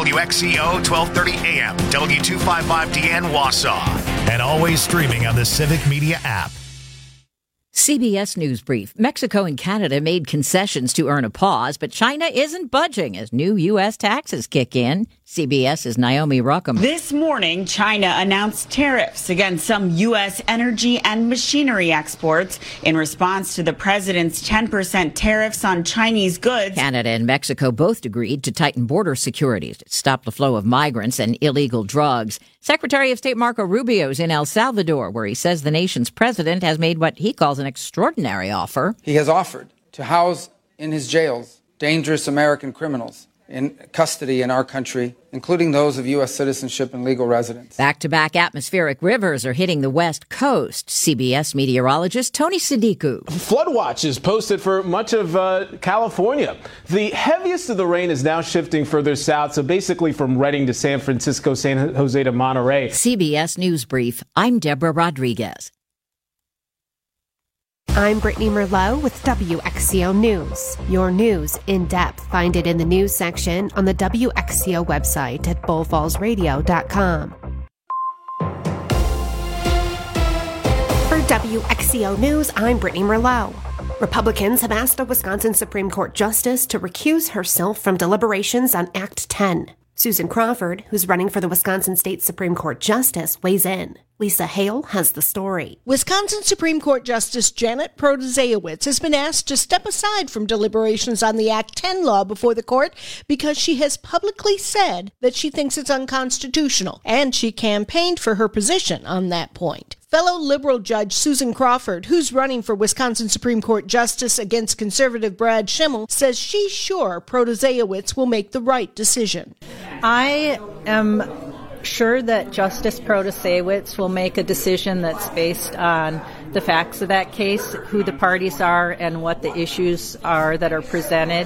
WXCO 1230 AM, W255DN Wausau, and always streaming on the Civic Media app. CBS News Brief. Mexico and Canada made concessions to earn a pause, but China isn't budging as new U.S. taxes kick in. CBS's Naomi Ruckham. This morning, China announced tariffs against some U.S. energy and machinery exports in response to the president's 10% tariffs on Chinese goods. Canada and Mexico both agreed to tighten border security to stop the flow of migrants and illegal drugs. Secretary of State Marco Rubio is in El Salvador, where he says the nation's president has made what he calls an extraordinary offer. He has offered to house in his jails dangerous American criminals in custody in our country, including those of U.S. citizenship and legal residence. Back-to-back atmospheric rivers are hitting the West Coast. CBS meteorologist Tony Sadiku. Flood watch is posted for much of California. The heaviest of the rain is now shifting further south, so basically from Redding to San Francisco, San Jose to Monterey. CBS News Brief. I'm Deborah Rodriguez. I'm Brittany Merlot with WXCO News. Your news in depth. Find it in the news section on the WXCO website at bullfallsradio.com. For WXCO News, I'm Brittany Merlot. Republicans have asked a Wisconsin Supreme Court justice to recuse herself from deliberations on Act 10. Susan Crawford, who's running for the Wisconsin State Supreme Court Justice, weighs in. Lisa Hale has the story. Wisconsin Supreme Court Justice Janet Protasiewicz has been asked to step aside from deliberations on the Act 10 law before the court because she has publicly said that she thinks it's unconstitutional, and she campaigned for her position on that point. Fellow liberal judge Susan Crawford, who's running for Wisconsin Supreme Court Justice against conservative Brad Schimmel, says she's sure Protasiewicz will make the right decision. I am sure that Justice Protasiewicz will make a decision that's based on the facts of that case, who the parties are, and what the issues are that are presented,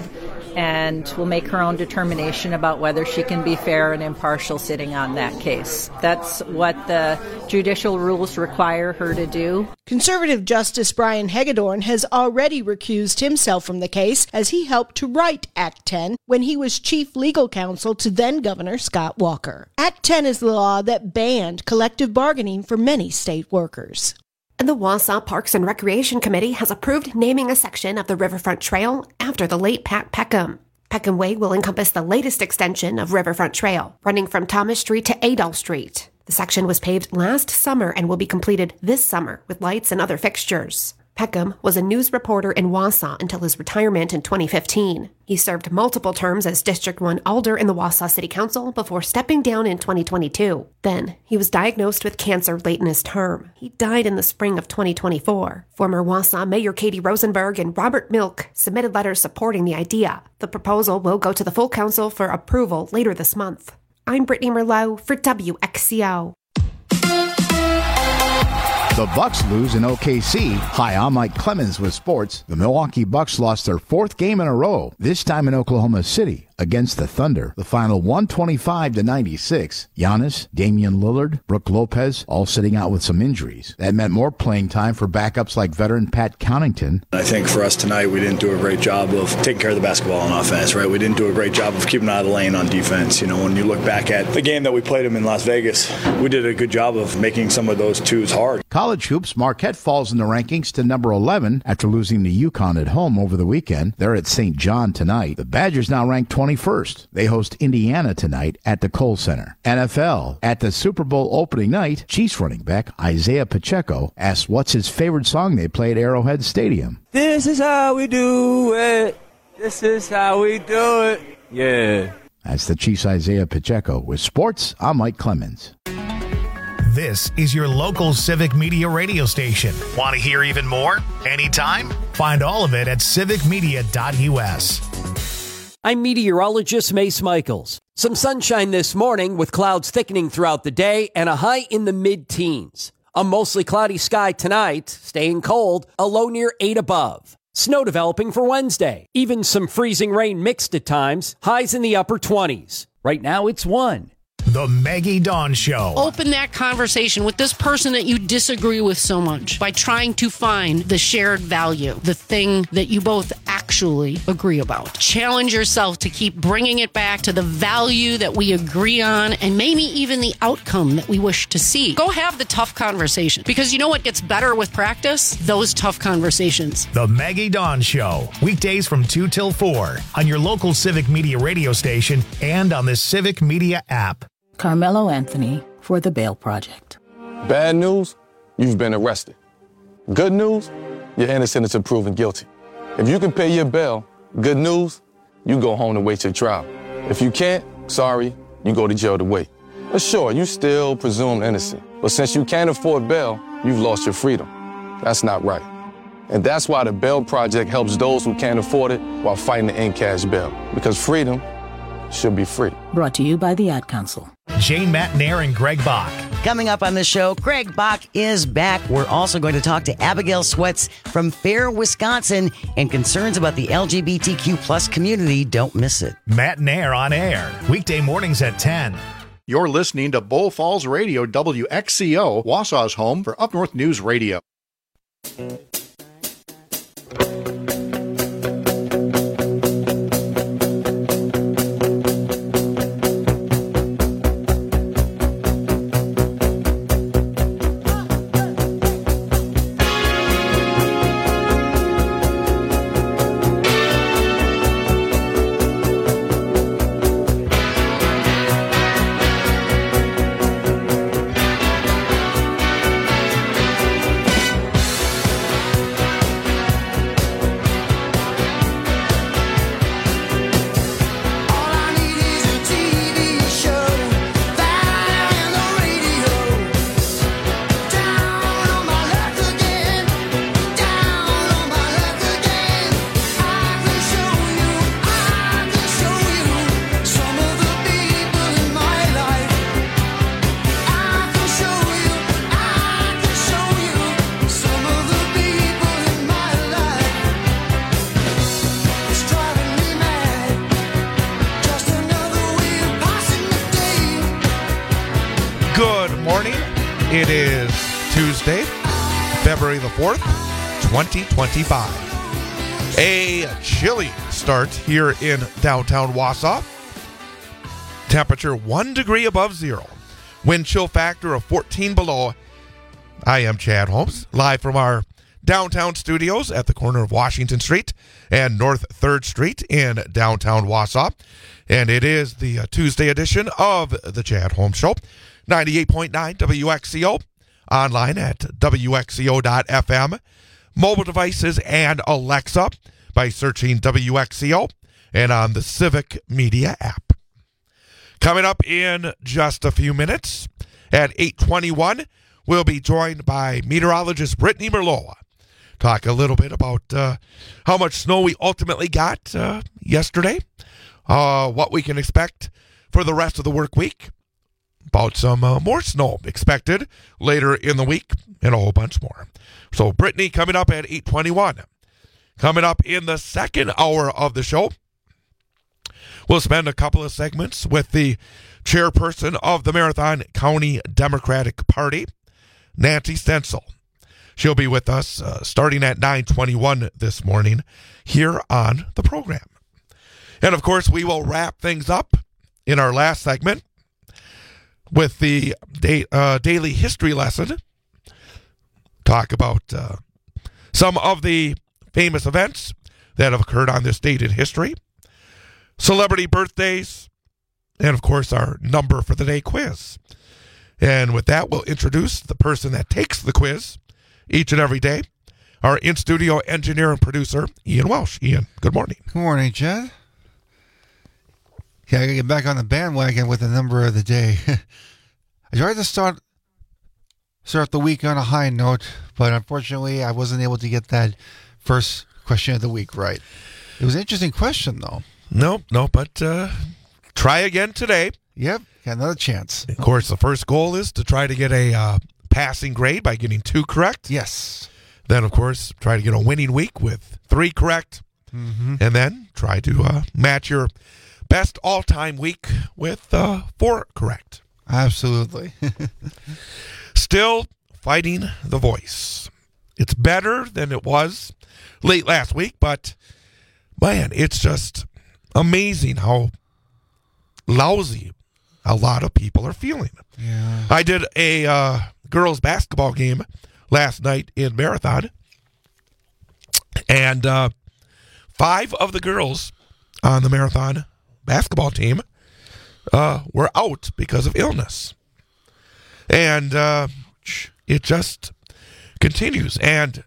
and will make her own determination about whether she can be fair and impartial sitting on that case. That's what the judicial rules require her to do. Conservative Justice Brian Hagedorn has already recused himself from the case as he helped to write Act 10 when he was chief legal counsel to then-Governor Scott Walker. Act 10 is the law that banned collective bargaining for many state workers. And the Wausau Parks and Recreation Committee has approved naming a section of the Riverfront Trail after the late Pat Peckham. Peckham Way will encompass the latest extension of Riverfront Trail, running from Thomas Street to Adolph Street. The section was paved last summer and will be completed this summer with lights and other fixtures. Peckham was a news reporter in Wausau until his retirement in 2015. He served multiple terms as District 1 Alder in the Wausau City Council before stepping down in 2022. Then, he was diagnosed with cancer late in his term. He died in the spring of 2024. Former Wausau Mayor Katie Rosenberg and Robert Milk submitted letters supporting the idea. The proposal will go to the full council for approval later this month. I'm Brittany Merlot for WXCO. The Bucks lose in OKC. Hi, I'm Mike Clemens with sports. The Milwaukee Bucks lost their fourth game in a row, this time in Oklahoma City against the Thunder. The final 125-96. Giannis, Damian Lillard, Brook Lopez, all sitting out with some injuries. That meant more playing time for backups like veteran Pat Connaughton. I think for us tonight, we didn't do a great job of taking care of the basketball on offense, right? We didn't do a great job of keeping out of the lane on defense. You know, when you look back at the game that we played them in Las Vegas, we did a good job of making some of those twos hard. College hoops, Marquette falls in the rankings to number 11 after losing to UConn at home over the weekend. They're at St. John tonight. The Badgers now ranked 21st. They host Indiana tonight at the Kohl Center. NFL. At the Super Bowl opening night, Chiefs running back Isaiah Pacheco asked what's his favorite song they play at Arrowhead Stadium. This is how we do it. This is how we do it. Yeah. That's the Chiefs' Isaiah Pacheco. With sports, I'm Mike Clemens. This is your local Civic Media radio station. Want to hear even more? Anytime? Find all of it at civicmedia.us. I'm meteorologist Mace Michaels. Some sunshine this morning with clouds thickening throughout the day and a high in the mid-teens. A mostly cloudy sky tonight, staying cold, a low near 8 above. Snow developing for Wednesday. Even some freezing rain mixed at times, highs in the upper 20s. Right now it's 1. The Maggie Dawn Show. Open that conversation with this person that you disagree with so much by trying to find the shared value, the thing that you both actually agree about. Challenge yourself to keep bringing it back to the value that we agree on and maybe even the outcome that we wish to see. Go have the tough conversation, because you know what gets better with practice? Those tough conversations. The Maggie Dawn Show. Weekdays from 2 till 4 on your local Civic Media radio station and on the Civic Media app. Carmelo Anthony for the Bail Project. Bad news, you've been arrested. Good news, you're innocent until proven guilty. If you can pay your bail, good news, you go home to wait your trial. If you can't, sorry, you go to jail to wait. But sure, you still presumed innocent. But since you can't afford bail, you've lost your freedom. That's not right. And that's why the Bail Project helps those who can't afford it while fighting to end cash bail. Because freedom should be free. Brought to you by the Ad Council. Jane Matnair and Greg Bach. Coming up on the show, Greg Bach is back. We're also going to talk to Abigail Sweats from Fair, Wisconsin, and concerns about the LGBTQ plus community. Don't miss it. Matnair on air, weekday mornings at 10. You're listening to Bull Falls Radio, WXCO, Wausau's home for Up North News Radio. It is Tuesday, February the 4th, 2025. A chilly start here in downtown Wausau. Temperature 1 degree above zero. Wind chill factor of 14 below. I am Chad Holmes, live from our downtown studios at the corner of Washington Street and North 3rd Street in downtown Wausau. And it is the Tuesday edition of the Chad Holmes Show. 98.9 WXCO, online at WXCO.FM, mobile devices and Alexa by searching WXCO, and on the Civic Media app. Coming up in just a few minutes at 8:21, we'll be joined by meteorologist Brittany Merloa. Talk a little bit about how much snow we ultimately got yesterday, what we can expect for the rest of the work week, about some more snow expected later in the week, and a whole bunch more. So Brittany coming up at 8:21. Coming up in the second hour of the show, we'll spend a couple of segments with the chairperson of the Marathon County Democratic Party, Nancy Stencil. She'll be with us starting at 9:21 this morning here on the program. And of course, we will wrap things up in our last segment with the daily history lesson. Talk about some of the famous events that have occurred on this date in history, celebrity birthdays, and of course our number for the day quiz. And with that, we'll introduce the person that takes the quiz each and every day, our in-studio engineer and producer, Ian Welsh. Ian, good morning. Good morning, Chad. Yeah, I got to get back on the bandwagon with the number of the day. I tried to start the week on a high note, but unfortunately I wasn't able to get that first question of the week right. It was an interesting question, though. No, but try again today. Yep, got another chance. Of course, the first goal is to try to get a passing grade by getting 2 correct. Yes. Then, of course, try to get a winning week with 3 correct. Mm-hmm. And then try to match your best all-time week with 4 correct. Absolutely. Still fighting the voice. It's better than it was late last week, but man, it's just amazing how lousy a lot of people are feeling. Yeah. I did a girls basketball game last night in Marathon, and 5 of the girls on the Marathon basketball team were out because of illness. And it just continues. And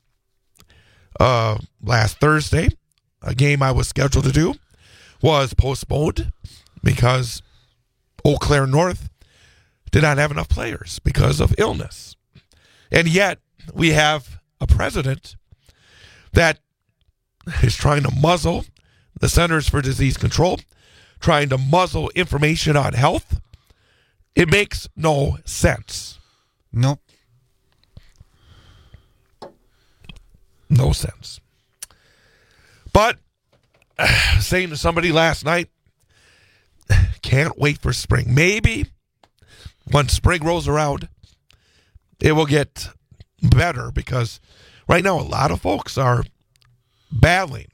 last Thursday, a game I was scheduled to do was postponed because Eau Claire North did not have enough players because of illness. And yet we have a president that is trying to muzzle the Centers for Disease Control, trying to muzzle information on health. It makes no sense. Nope. No sense. But saying to somebody last night, can't wait for spring. Maybe when spring rolls around, it will get better, because right now a lot of folks are battling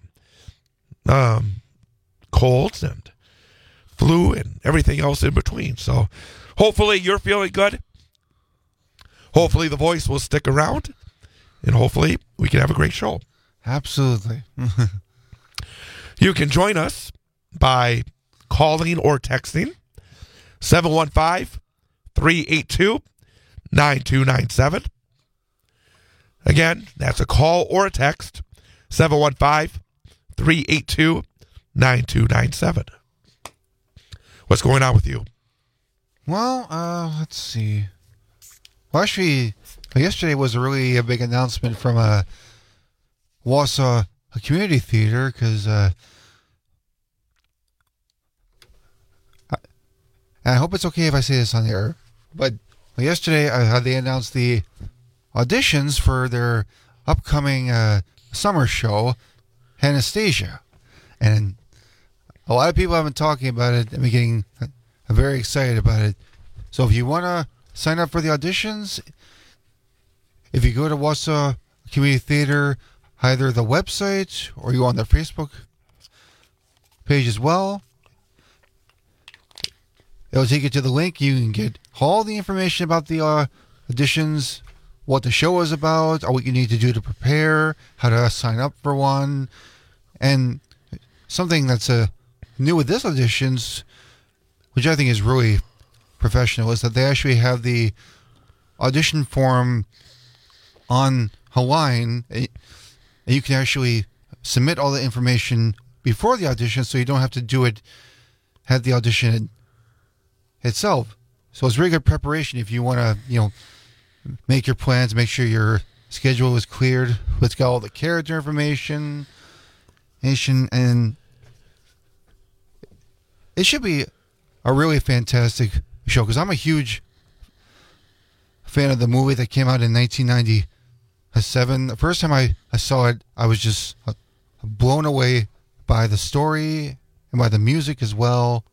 colds and flu and everything else in between. So hopefully you're feeling good. Hopefully the voice will stick around, and hopefully we can have a great show. Absolutely. You can join us by calling or texting 715-382-9297. Again, that's a call or a text, 715-382-9297. What's going on with you? Well, let's see. Well, actually, yesterday was a big announcement from Wausau Community Theater, because I hope it's okay if I say this on the air, but yesterday they announced the auditions for their upcoming summer show, Anastasia. And a lot of people have been talking about it and been getting very excited about it. So if you want to sign up for the auditions, if you go to Wausau Community Theater, either the website or you go on their Facebook page as well, it'll take you to the link. You can get all the information about the auditions, what the show is about, or what you need to do to prepare, how to sign up for one. And something that's new with this auditions, which I think is really professional, is that they actually have the audition form on Hawaiian, and you can actually submit all the information before the audition, so you don't have to do it at the audition itself. So it's really good preparation if you want to, make your plans, make sure your schedule is cleared. Let's get all the character information, and it should be a really fantastic show, because I'm a huge fan of the movie that came out in 1997. The first time I saw it, I was just blown away by the story and by the music as well.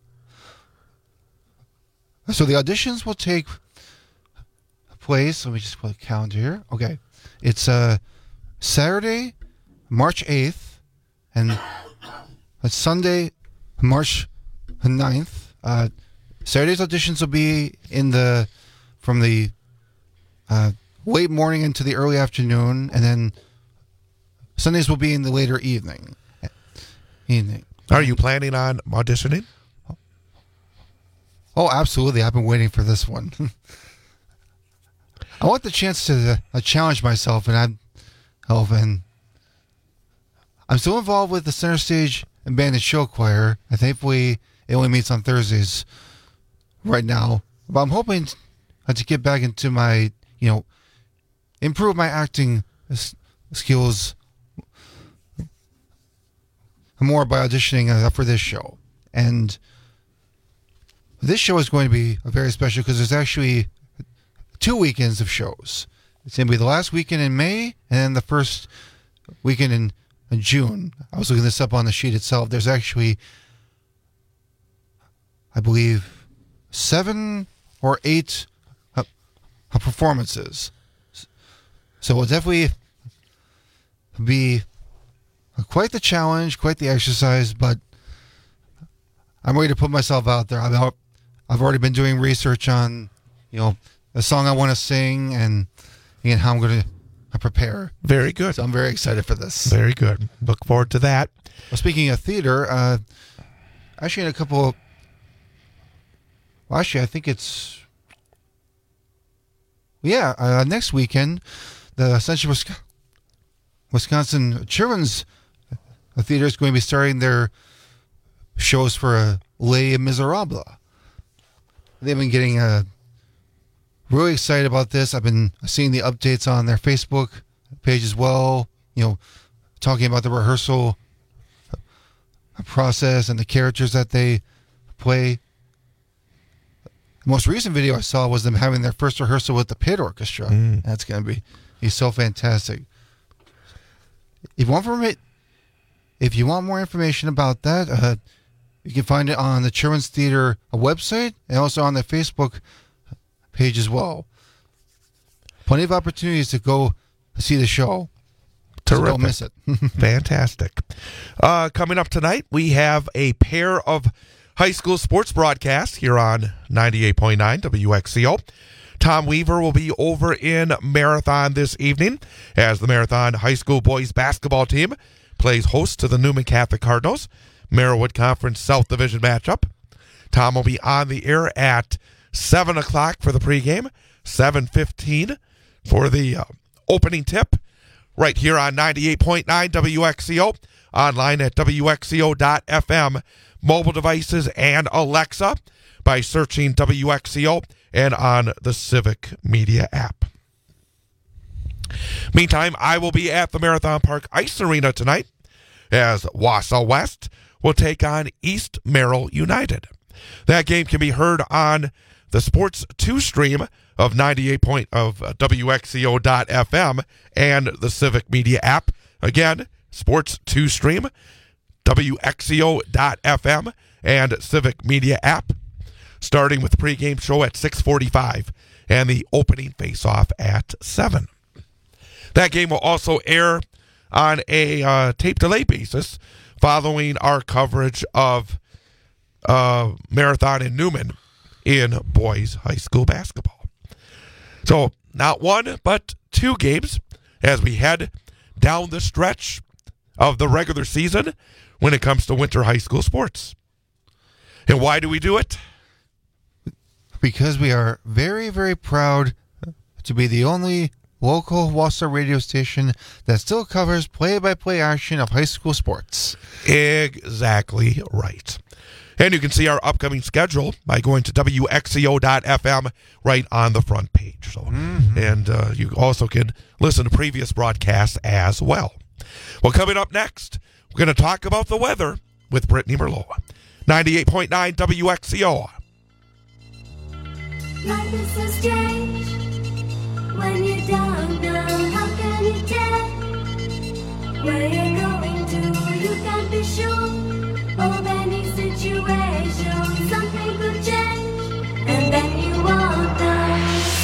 So the auditions will take place. Let me just put a calendar here. Okay. It's Saturday, March 8th, and it's Sunday, March 9th. Saturday's auditions will be from the late morning into the early afternoon, and then Sundays will be in the later evening. Are you planning on auditioning? Oh, absolutely. I've been waiting for this one. I want the chance to challenge myself, and I'm still involved with the Center Stage and Bandit Show Choir. And thankfully, it only meets on Thursdays right now. But I'm hoping to get back into my, improve my acting skills more by auditioning for this show. And this show is going to be very special because there's actually 2 weekends of shows. It's going to be the last weekend in May and then the first weekend in June. I was looking this up on the sheet itself. There's actually I believe, 7 or 8 performances. So it will definitely be quite the challenge, quite the exercise, but I'm ready to put myself out there. I've already been doing research on, the song I want to sing and how I'm going to prepare. Very good. So I'm very excited for this. Very good. Look forward to that. Well, speaking of theater, actually in a couple... Well, actually, I think it's... Yeah, next weekend, the Central Wisconsin Children's Theater is going to be starting their shows for Les Miserables. They've been getting really excited about this. I've been seeing the updates on their Facebook page as well, talking about the rehearsal process and the characters that they play. The most recent video I saw was them having their first rehearsal with the pit orchestra. That's going to be so fantastic. If you want more information about that, you can find it on the Children's Theater website and also on their Facebook page as well. Plenty of opportunities to go see the show. Terrific. So don't miss it. Fantastic. Coming up tonight, we have a pair of high school sports broadcasts here on 98.9 WXCO. Tom Weaver will be over in Marathon this evening as the Marathon High School boys basketball team plays host to the Newman Catholic Cardinals, Merriwood Conference South Division matchup. Tom will be on the air at 7 o'clock for the pregame, 7:15 for the opening tip, right here on 98.9 WXCO, online at WXCO.FM, mobile devices, and Alexa by searching WXCO and on the Civic Media app. Meantime, I will be at the Marathon Park Ice Arena tonight as Wausau West will take on East Merrill United. That game can be heard on the Sports 2 stream of 98 of WXCO.FM and the Civic Media app. Again, Sports 2 stream, WXCO.FM and Civic Media app, starting with the pregame show at 6:45 and the opening face-off at 7. That game will also air on a tape delay basis following our coverage of Marathon and Newman in boys high school basketball. So not one, but 2 games as we head down the stretch of the regular season when it comes to winter high school sports. And why do we do it? Because we are very, very proud to be the only local Wausau radio station that still covers play-by-play action of high school sports. Exactly right. And you can see our upcoming schedule by going to WXCO.FM right on the front page. So, And you also can listen to previous broadcasts as well. Well, coming up next, we're going to talk about the weather with Brittany Merlot. 98.9 WXCO. Life is so strange when you don't know how can you tell where you're going to. You can't be sure of any situation. Something could change and then you won't know.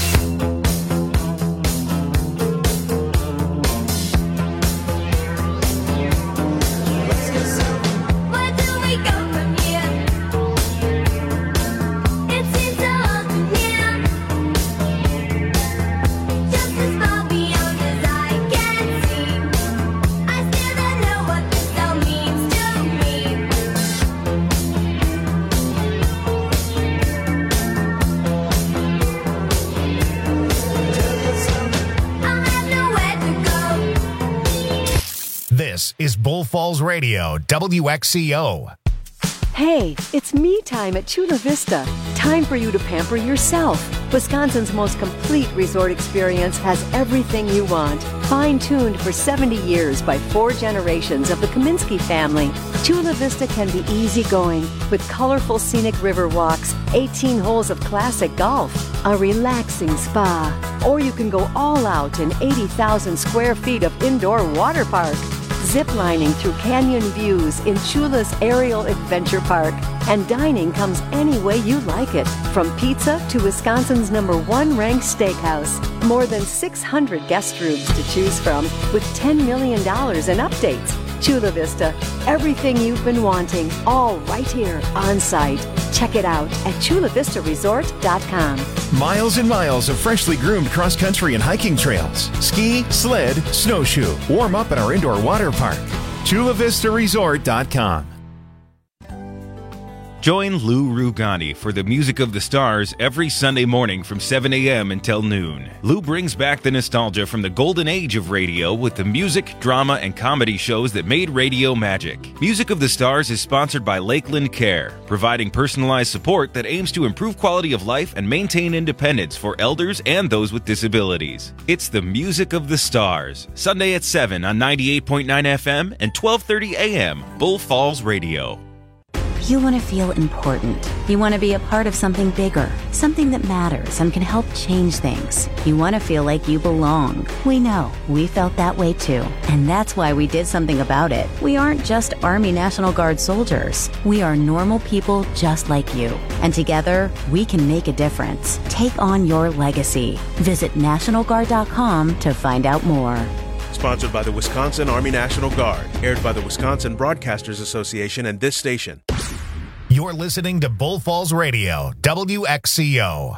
This is Bull Falls Radio, WXCO. Hey, it's me time at Chula Vista. Time for you to pamper yourself. Wisconsin's most complete resort experience has everything you want. Fine-tuned for 70 years by 4 generations of the Kaminsky family. Chula Vista can be easygoing with colorful scenic river walks, 18 holes of classic golf, a relaxing spa. Or you can go all out in 80,000 square feet of indoor water park. Ziplining through canyon views in Chula's Aerial Adventure Park. And dining comes any way you like it, from pizza to Wisconsin's #1 ranked steakhouse. More than 600 guest rooms to choose from, with $10 million in updates. Chula Vista, everything you've been wanting, all right here on site. Check it out at chulavistaresort.com. Miles and miles of freshly groomed cross-country and hiking trails. Ski, sled, snowshoe. Warm up at our indoor water park. chulavistaresort.com. Join Lou Rugani for the Music of the Stars every Sunday morning from 7 a.m. until noon. Lou brings back the nostalgia from the golden age of radio with the music, drama, and comedy shows that made radio magic. Music of the Stars is sponsored by Lakeland Care, providing personalized support that aims to improve quality of life and maintain independence for elders and those with disabilities. It's the Music of the Stars, Sunday at 7 on 98.9 FM and 12:30 a.m. Bull Falls Radio. You want to feel important. You want to be a part of something bigger, something that matters and can help change things. You want to feel like you belong. We know. We felt that way too. And that's why we did something about it. We aren't just Army National Guard soldiers. We are normal people just like you. And together, we can make a difference. Take on your legacy. Visit NationalGuard.com to find out more. Sponsored by the Wisconsin Army National Guard. Aired by the Wisconsin Broadcasters Association and this station. You're listening to Bull Falls Radio, WXCO.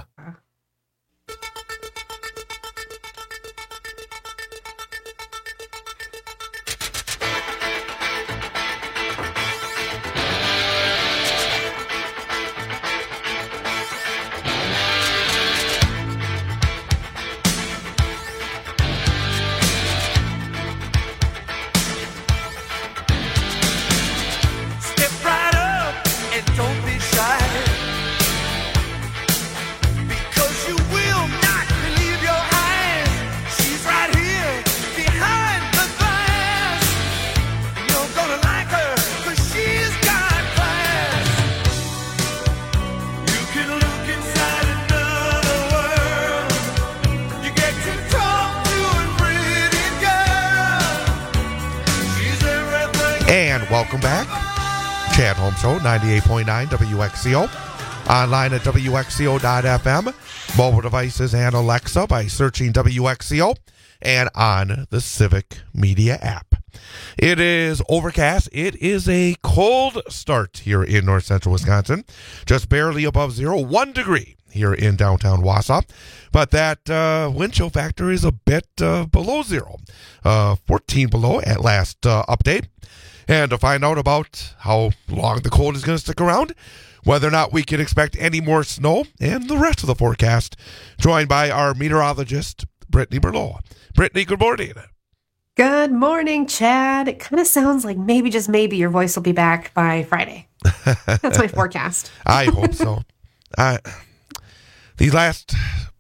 Welcome back. Chad Holmes Show, 98.9 WXCO. Online at WXCO.FM. Mobile devices and Alexa by searching WXCO. And on the Civic Media app. It is overcast. It is a cold start here in north central Wisconsin. Just barely above zero, 1 degree here in downtown Wausau. But that wind chill factor is a bit below zero. 14 below at last update. And to find out about how long the cold is going to stick around, whether or not we can expect any more snow, and the rest of the forecast, joined by our meteorologist, Brittany Berlow. Brittany, good morning. Good morning, Chad. It kind of sounds like maybe, just maybe, your voice will be back by Friday. That's my forecast. I hope so. These last,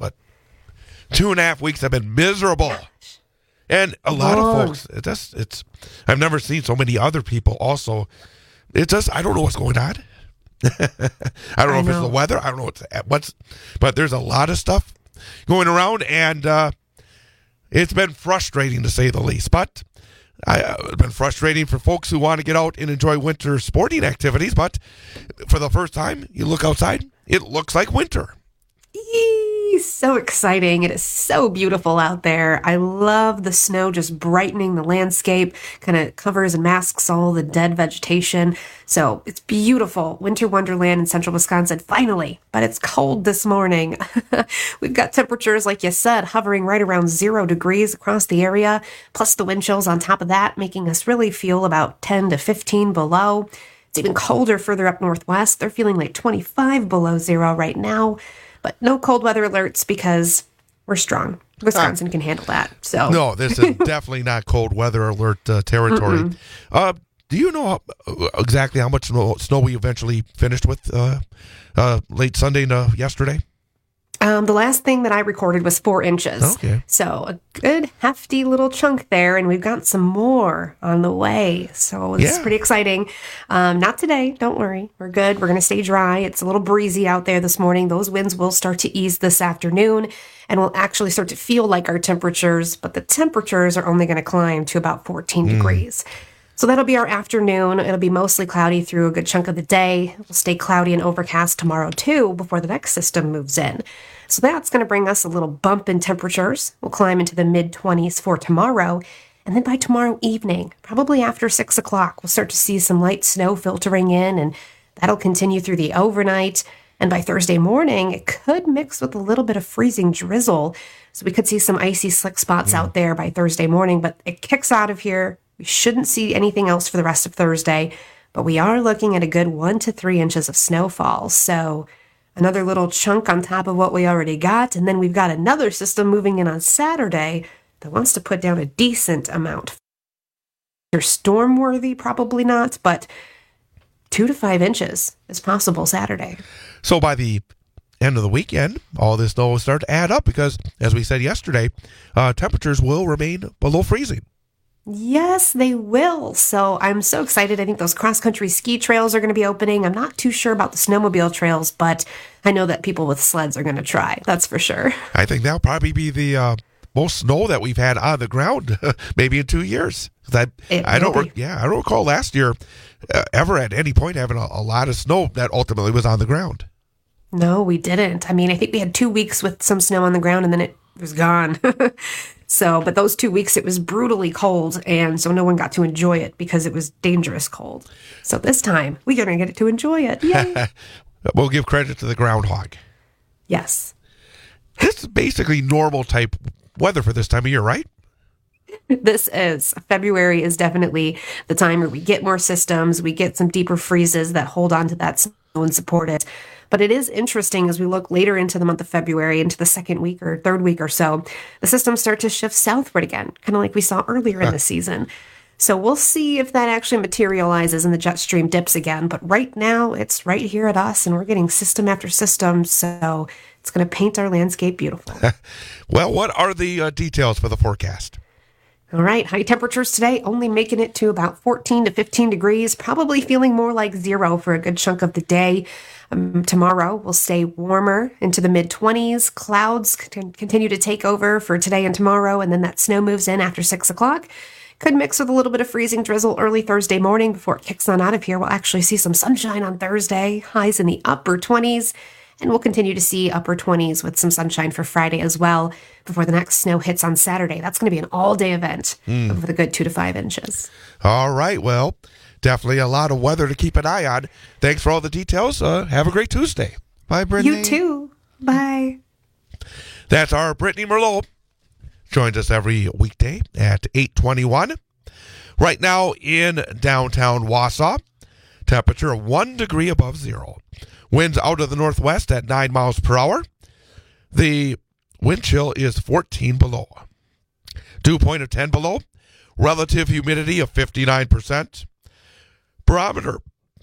2.5 weeks have been miserable. And a lot of folks, it's I've never seen so many other people also. It's just, I don't know what's going on. I don't know if it's the weather. I don't know what's, but there's a lot of stuff going around, and it's been frustrating to say the least. But it's been frustrating for folks who want to get out and enjoy winter sporting activities. But for the first time, you look outside, it looks like winter. So exciting. It is so beautiful out there. I love the snow just brightening the landscape, kind of covers and masks all the dead vegetation. So it's beautiful. Winter wonderland in central Wisconsin, finally. But it's cold this morning. We've got temperatures, like you said, hovering right around 0 degrees across the area, plus the wind chills on top of that, making us really feel about 10 to 15 below. It's even colder further up northwest. They're feeling like 25 below zero right now. But no cold weather alerts because we're strong. Wisconsin can handle that. So no, this is definitely not cold weather alert territory. Do you know exactly how much snow we eventually finished with late Sunday and yesterday? The last thing that I recorded was 4 inches. Okay. So a good hefty little chunk there, and we've got some more on the way. So it's pretty exciting. Not today. Don't worry. We're good. We're going to stay dry. It's a little breezy out there this morning. Those winds will start to ease this afternoon, and we'll actually start to feel like our temperatures, but the temperatures are only going to climb to about 14 degrees. So that'll be our afternoon. It'll be mostly cloudy through a good chunk of the day. It'll stay cloudy and overcast tomorrow, too, before the next system moves in. So that's going to bring us a little bump in temperatures. We'll climb into the mid-20s for tomorrow. And then by tomorrow evening, probably after 6 o'clock, we'll start to see some light snow filtering in, and that'll continue through the overnight. And by Thursday morning, it could mix with a little bit of freezing drizzle. So we could see some icy slick spots out there by Thursday morning, but it kicks out of here. We shouldn't see anything else for the rest of Thursday, but we are looking at a good 1 to 3 inches of snowfall. So another little chunk on top of what we already got. And then we've got another system moving in on Saturday that wants to put down a decent amount. They're storm-worthy, probably not, but 2 to 5 inches is possible Saturday. So by the end of the weekend, all this snow will start to add up because, as we said yesterday, temperatures will remain below freezing. Yes, they will. So I'm so excited. I think those cross-country ski trails are going to be opening. I'm not too sure about the snowmobile trails, but I know that people with sleds are going to try. That's for sure. I think that'll probably be the most snow that we've had on the ground maybe in 2 years. I don't recall last year ever at any point having a lot of snow that ultimately was on the ground. No, we didn't. I mean, I think we had 2 weeks with some snow on the ground and then it was gone. So, but those 2 weeks, it was brutally cold, and so no one got to enjoy it because it was dangerous cold. So this time, we're going to get to enjoy it. Yay! We'll give credit to the groundhog. Yes. This is basically normal type weather for this time of year, right? This is. February is definitely the time where we get more systems, we get some deeper freezes that hold on to that snow and support it. But it is interesting as we look later into the month of February, into the second week or third week or so, the systems start to shift southward again, kind of like we saw earlier in the season. So we'll see if that actually materializes and the jet stream dips again. But right now, it's right here at us, and we're getting system after system. So it's going to paint our landscape beautiful. Well, what are the details for the forecast? All right, high temperatures today, only making it to about 14 to 15 degrees, probably feeling more like 0 for a good chunk of the day. Tomorrow will stay warmer into the mid-20s. Clouds continue to take over for today and tomorrow, and then that snow moves in after 6 o'clock. Could mix with a little bit of freezing drizzle early Thursday morning before it kicks on out of here. We'll actually see some sunshine on Thursday, highs in the upper 20s. And we'll continue to see upper 20s with some sunshine for Friday as well before the next snow hits on Saturday. That's going to be an all-day event with a good 2 to 5 inches. All right. Well, definitely a lot of weather to keep an eye on. Thanks for all the details. Have a great Tuesday. Bye, Brittany. You too. Bye. That's our Brittany Merlot. Joins us every weekday at 8:21. Right now in downtown Wausau, temperature 1 degree above 0. Winds out of the northwest at 9 miles per hour. The wind chill is 14 below. Dew point of 10 below. Relative humidity of 59%. Barometer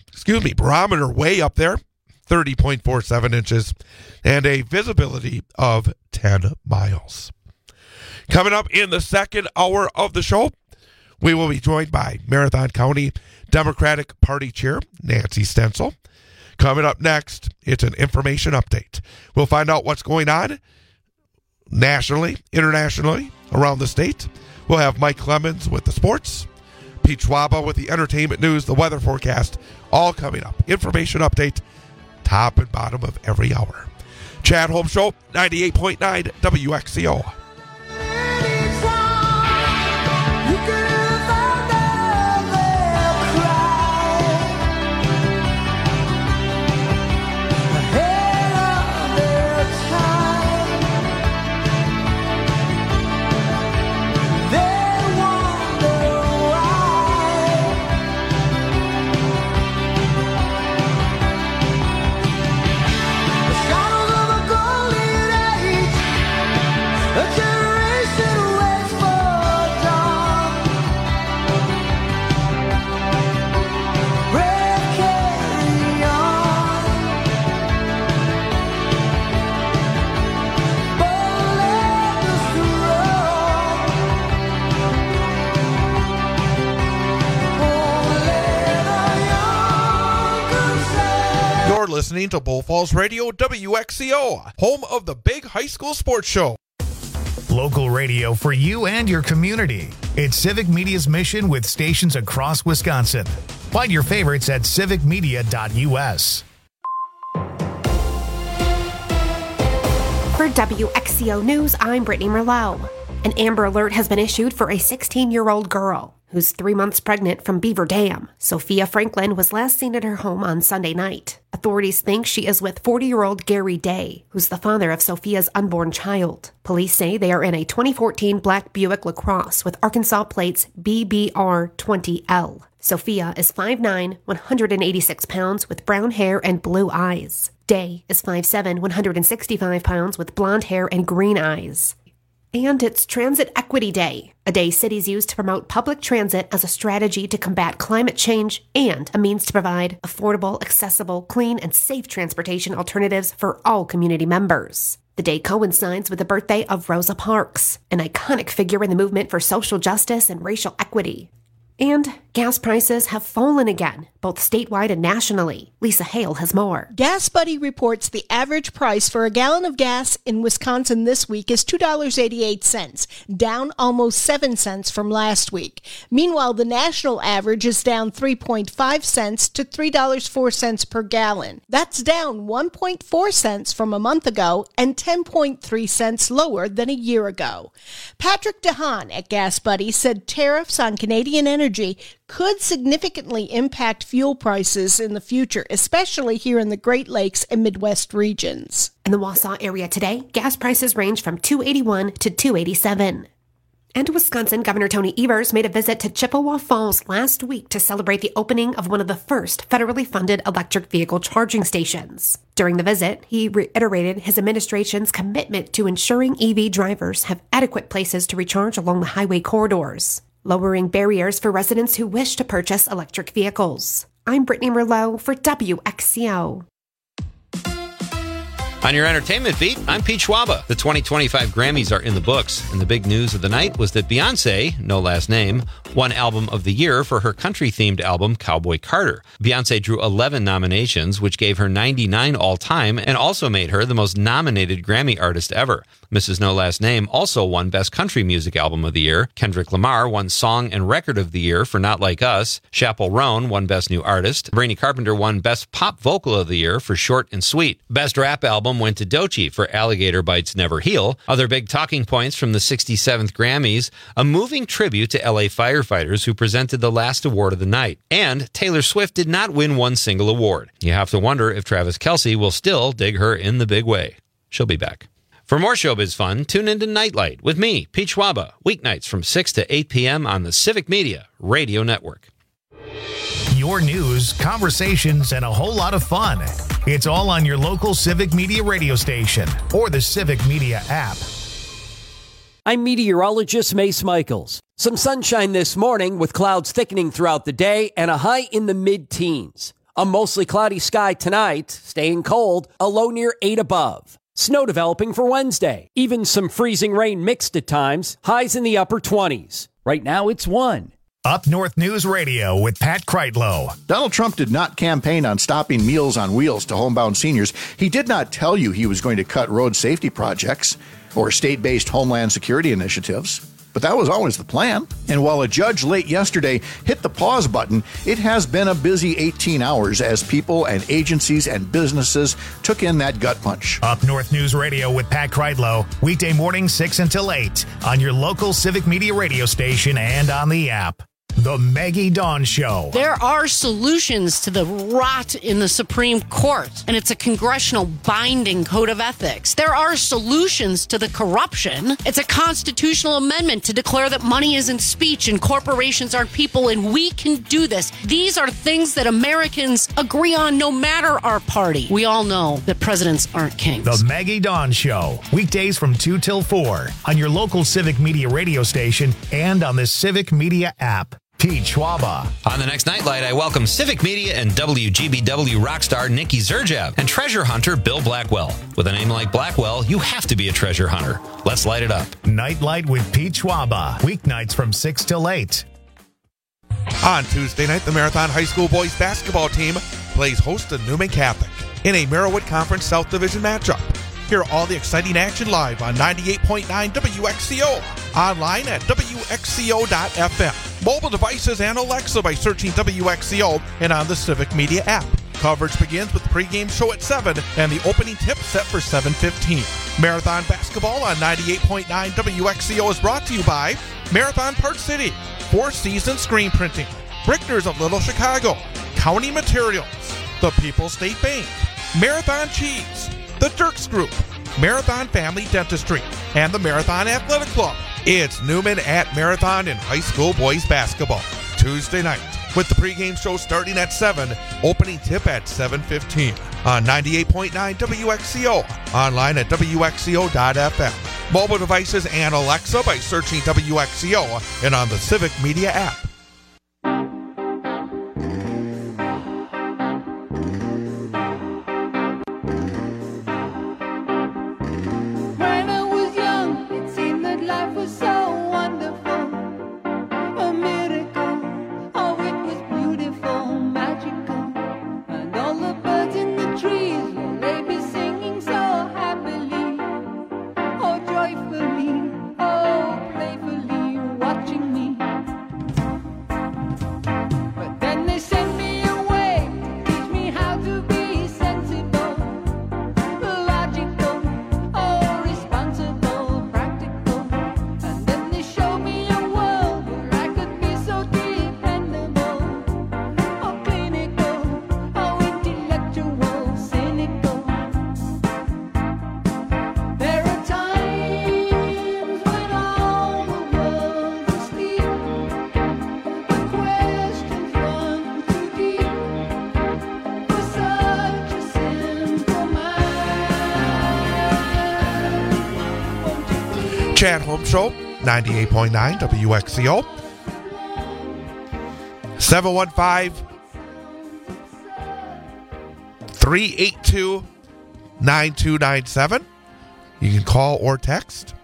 way up there, 30.47 inches. And a visibility of 10 miles. Coming up in the second hour of the show, we will be joined by Marathon County Democratic Party Chair Nancy Stencil. Coming up next, it's an information update. We'll find out what's going on nationally, internationally, around the state. We'll have Mike Clemens with the sports, Pete Schwaba with the entertainment news, the weather forecast, all coming up. Information update, top and bottom of every hour. Chad Holmes Show, 98.9 WXCO. Listening to Bull Falls Radio, WXCO, home of the big high school sports show. Local radio for you and your community. It's Civic Media's mission with stations across Wisconsin. Find your favorites at civicmedia.us. For WXCO News, I'm Brittany Merlot. An Amber Alert has been issued for a 16-year-old girl who's 3 months pregnant from Beaver Dam. Sophia Franklin was last seen at her home on Sunday night. Authorities think she is with 40-year-old Gary Day, who's the father of Sophia's unborn child. Police say they are in a 2014 black Buick LaCrosse with Arkansas plates BBR20L. Sophia is 5'9", 186 pounds with brown hair and blue eyes. Day is 5'7", 165 pounds with blonde hair and green eyes. And it's Transit Equity Day, a day cities use to promote public transit as a strategy to combat climate change and a means to provide affordable, accessible, clean, and safe transportation alternatives for all community members. The day coincides with the birthday of Rosa Parks, an iconic figure in the movement for social justice and racial equity. And gas prices have fallen again, both statewide and nationally. Lisa Hale has more. Gas Buddy reports the average price for a gallon of gas in Wisconsin this week is $2.88, down almost 7 cents from last week. Meanwhile, the national average is down 3.5 cents to $3.04 per gallon. That's down 1.4 cents from a month ago and 10.3 cents lower than a year ago. Patrick DeHaan at Gas Buddy said tariffs on Canadian energy could significantly impact fuel prices in the future, especially here in the Great Lakes and Midwest regions. In the Wausau area today, gas prices range from $2.81 to $2.87. And Wisconsin Governor Tony Evers made a visit to Chippewa Falls last week to celebrate the opening of one of the first federally funded electric vehicle charging stations. During the visit, he reiterated his administration's commitment to ensuring EV drivers have adequate places to recharge along the highway corridors, lowering barriers for residents who wish to purchase electric vehicles. I'm Brittany Merlot for WXCO. On your entertainment beat, I'm Pete Schwaba. The 2025 Grammys are in the books, and the big news of the night was that Beyoncé, no last name, won Album of the Year for her country-themed album Cowboy Carter. Beyoncé drew 11 nominations, which gave her 99 all-time, and also made her the most nominated Grammy artist ever. Mrs. No Last Name also won Best Country Music Album of the Year. Kendrick Lamar won Song and Record of the Year for Not Like Us. Chappell Roan won Best New Artist. Brainy Carpenter won Best Pop Vocal of the Year for Short and Sweet. Best Rap Album went to Doechii for Alligator Bites Never Heal. Other big talking points from the 67th Grammys, a moving tribute to LA firefighters who presented the last award of the night. And Taylor Swift did not win one single award. You have to wonder if Travis Kelce will still dig her in the big way. She'll be back. For more showbiz fun, tune into Nightlight with me, Pete Schwaba, weeknights from 6 to 8 p.m. on the Civic Media Radio Network. Your news, conversations, and a whole lot of fun. It's all on your local Civic Media radio station or the Civic Media app. I'm meteorologist Mace Michaels. Some sunshine this morning with clouds thickening throughout the day and a high in the mid-teens. A mostly cloudy sky tonight, staying cold, a low near 8 above. Snow developing for Wednesday. Even some freezing rain mixed at times. Highs in the upper 20s. Right now it's 1. Up North News Radio with Pat Kreitlow. Donald Trump did not campaign on stopping Meals on Wheels to homebound seniors. He did not tell you he was going to cut road safety projects or state-based homeland security initiatives. But that was always the plan. And while a judge late yesterday hit the pause button, it has been a busy 18 hours as people and agencies and businesses took in that gut punch. Up North News Radio with Pat Kreitlow, weekday morning 6 until 8 on your local Civic Media radio station and on the app. The Maggie Dawn Show. There are solutions to the rot in the Supreme Court, and it's a congressional binding code of ethics. There are solutions to the corruption. It's a constitutional amendment to declare that money isn't speech and corporations aren't people, and we can do this. These are things that Americans agree on no matter our party. We all know that presidents aren't kings. The Maggie Dawn Show. Weekdays from 2 till 4 on your local Civic Media radio station and on the Civic Media app. Pete Schwaba. On the next Nightlight, I welcome Civic Media and WGBW rock star Nikki Zerjev and treasure hunter Bill Blackwell. With a name like Blackwell, you have to be a treasure hunter. Let's light it up. Nightlight with Pete Schwaba. Weeknights from 6 till 8. On Tuesday night, the Marathon High School boys basketball team plays host to Newman Catholic in a Merriwood Conference South Division matchup. Hear all the exciting action live on 98.9 WXCO. Online at WXCO.FM. Mobile devices and Alexa by searching WXCO and on the Civic Media app. Coverage begins with the pregame show at 7 and the opening tip set for 7:15. Marathon Basketball on 98.9 WXCO is brought to you by Marathon Park City, Four Seasons Screen Printing, Brickner's of Little Chicago, County Materials, the People's State Bank, Marathon Cheese, the Dirks Group, Marathon Family Dentistry, and the Marathon Athletic Club. It's Newman at Marathon in high school boys basketball, Tuesday night, with the pregame show starting at 7, opening tip at 7:15 on 98.9 WXCO, online at WXCO.FM. Mobile devices and Alexa by searching WXCO and on the Civic Media app. When I was young, it seemed that life was so wonderful, a miracle. Oh, it was beautiful, magical, and all the birds in the trees, well, they be singing so happily, oh, joyfully, oh, playfully, watching me. But then they sent me away to teach me how to be sensible, logical, oh, responsible, practical. And then they showed me a world where I could be so dependable, oh, clinical, oh, intellectual, cynical. There are times when all the world is asleep, the questions run too deep for such a simple mind. Chad Home Show, 98.9 WXCO. 715-382-9297. You can call or text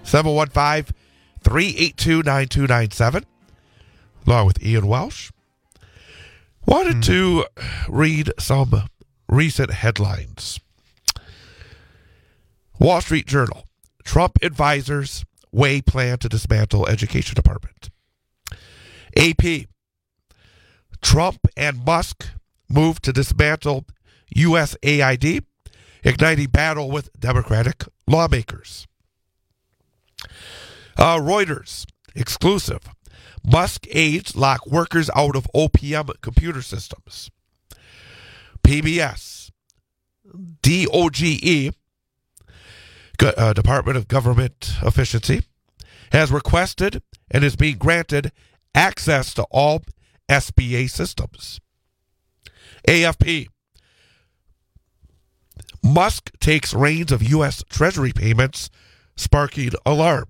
715-382-9297. Along with Ian Welsh. Wanted to read some recent headlines. Wall Street Journal. Trump advisors weigh plan to dismantle education department. AP. Trump and Musk move to dismantle USAID, igniting battle with Democratic lawmakers. Reuters. Exclusive. Musk aides lock workers out of OPM computer systems. PBS. DOGE, Department of Government Efficiency, has requested and is being granted access to all SBA systems. AFP. Musk takes reins of U.S. Treasury payments, sparking alarm.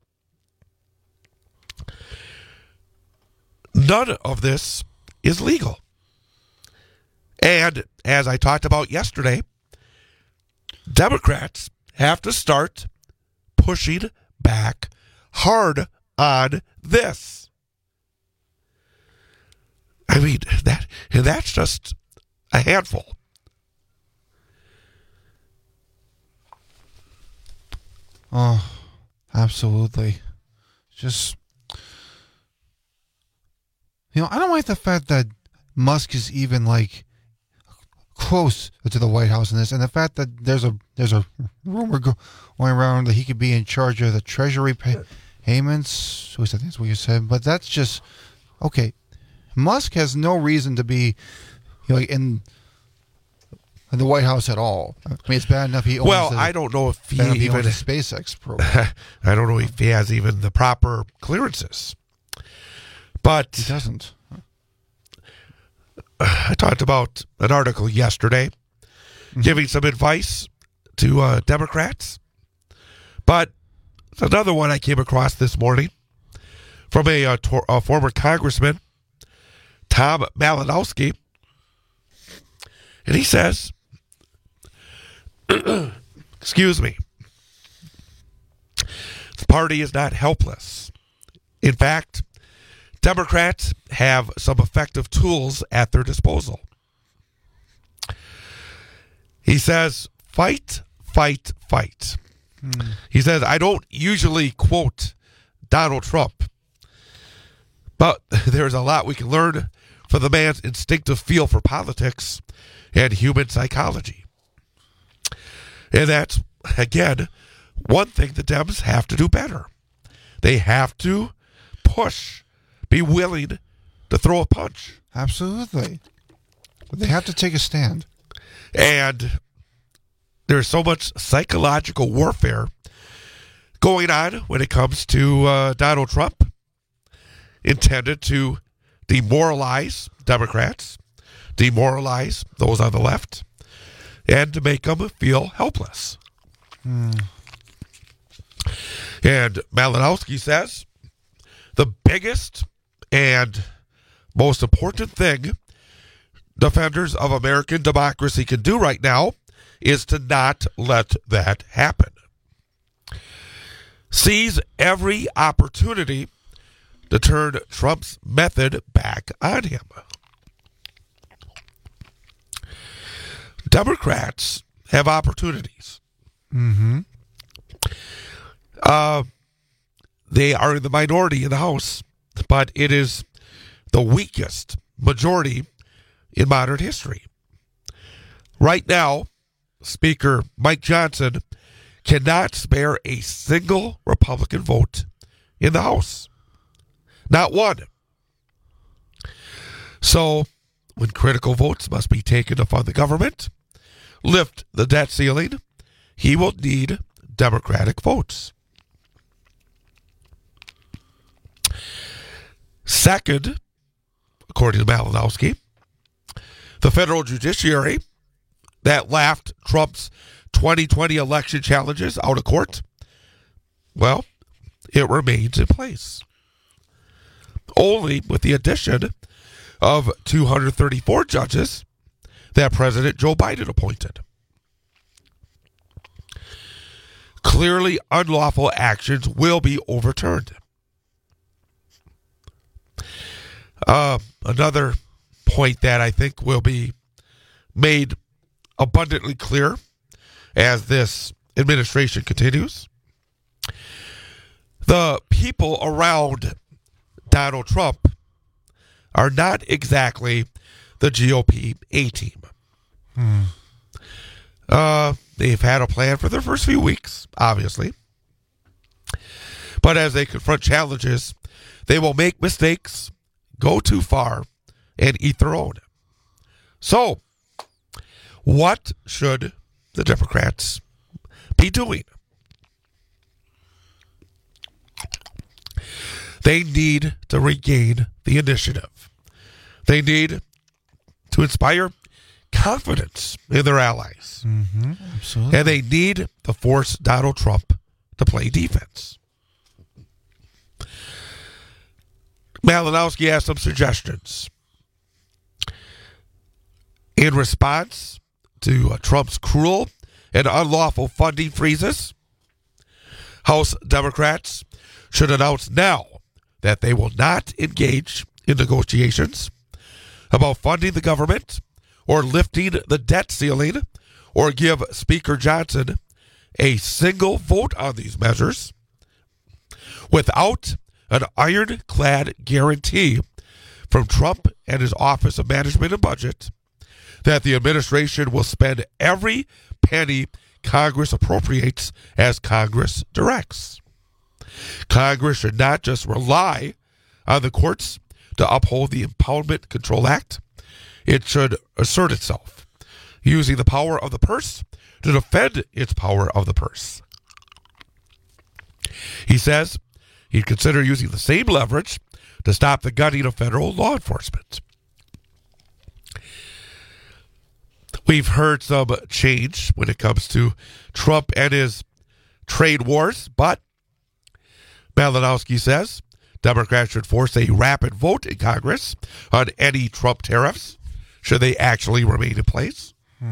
None of this is legal. And as I talked about yesterday, Democrats have to start pushing back hard on this. I mean, that's just a handful. Oh, absolutely. Just, I don't like the fact that Musk is even close to the White House in this, and the fact that there's a rumor going around that he could be in charge of the Treasury payments. I think that's what you said, but that's just okay. Musk has no reason to be in the White House at all. I mean, it's bad enough he owns. Well, I don't know if he even owns the SpaceX program. I don't know if he has even the proper clearances, but he doesn't. I talked about an article yesterday giving some advice to Democrats, but it's another one I came across this morning from a former congressman, Tom Malinowski, and he says, excuse me, the party is not helpless. In fact, Democrats have some effective tools at their disposal. He says, fight fight. He says, I don't usually quote Donald Trump, but there's a lot we can learn from the man's instinctive feel for politics and human psychology. And that's, again, one thing the Dems have to do better. They have to push, be willing to throw a punch. Absolutely. But they have to take a stand. And there's so much psychological warfare going on when it comes to Donald Trump, intended to demoralize Democrats, demoralize those on the left, and to make them feel helpless. And Malinowski says the biggest and most important thing defenders of American democracy can do right now is to not let that happen. Seize every opportunity to turn Trump's method back on him. Democrats have opportunities. They are in the minority in the House, but it is the weakest majority in modern history. Right now, Speaker Mike Johnson cannot spare a single Republican vote in the House. Not one. So, when critical votes must be taken to fund the government, lift the debt ceiling, he will need Democratic votes. Second, according to Malinowski, the federal judiciary that laughed Trump's 2020 election challenges out of court, well, it remains in place. Only with the addition of 234 judges that President Joe Biden appointed. Clearly unlawful actions will be overturned. Another point that I think will be made abundantly clear as this administration continues. The people around Donald Trump are not exactly the GOP A-team. They've had a plan for their first few weeks, obviously. But as they confront challenges, they will make mistakes, go too far, and eat their own. So, what should the Democrats be doing? They need to regain the initiative. They need to inspire confidence in their allies. Absolutely. And they need to force Donald Trump to play defense. Malinowski has some suggestions. In response to Trump's cruel and unlawful funding freezes, House Democrats should announce now that they will not engage in negotiations about funding the government or lifting the debt ceiling or give Speaker Johnson a single vote on these measures without an ironclad guarantee from Trump and his Office of Management and Budget that the administration will spend every penny Congress appropriates as Congress directs. Congress should not just rely on the courts to uphold the Impoundment Control Act. It should assert itself, using the power of the purse to defend its power of the purse. He says he'd consider using the same leverage to stop the gutting of federal law enforcement. We've heard some change when it comes to Trump and his trade wars, but Malinowski says Democrats should force a rapid vote in Congress on any Trump tariffs, should they actually remain in place.